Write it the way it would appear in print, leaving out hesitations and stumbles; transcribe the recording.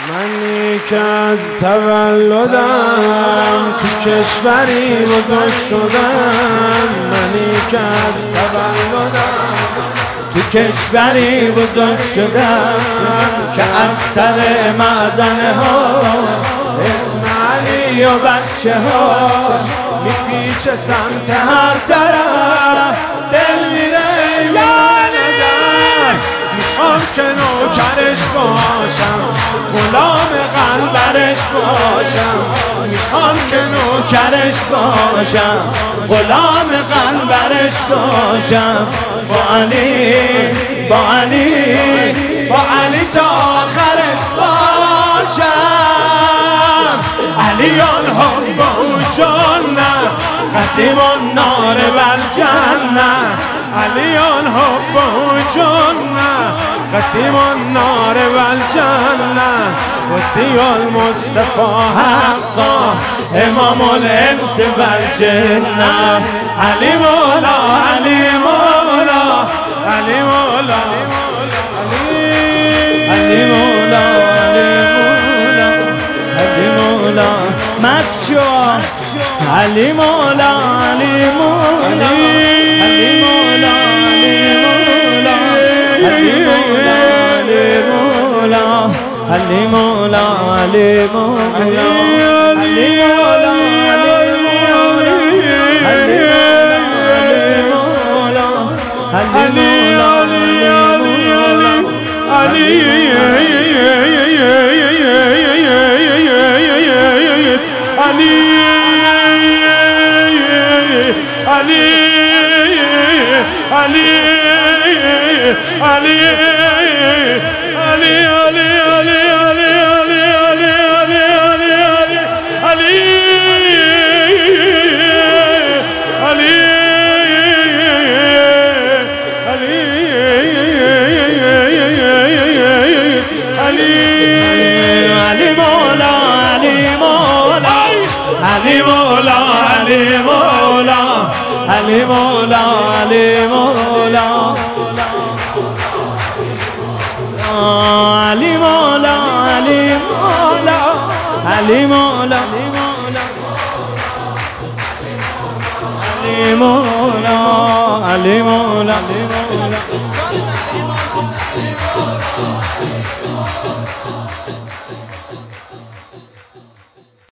منی که از تولدم تو کشوری بزرگ شدم، منی که از تولدم تو کشوری بزرگ شدم که از سر معزنه ها اسم علی و بچه هاش میپیچه سمت هر طرف، دل میره ایوان نجف. میخوام که نوکرش باشم، غلام قلبرش باشم، میخوام که نوکرش باشم، غلام قلبرش باشم. با علی با علی با علی تا آخرش باشم. علیان هم با جنة قسیم النار والجنة، علیان هم با جنة قسیم النار والجنة. وصی المصطفى حقا امام الانس والجنة. علی مولا علی مولا علی مولا علی مولا علی مولا مسجو علی مولا علی مولا علی مولا علی مولا علی مولا علی مولا علی مولا علی مولا علی مولا علی مولا علی مولا علی مولا علی مولا علی مولا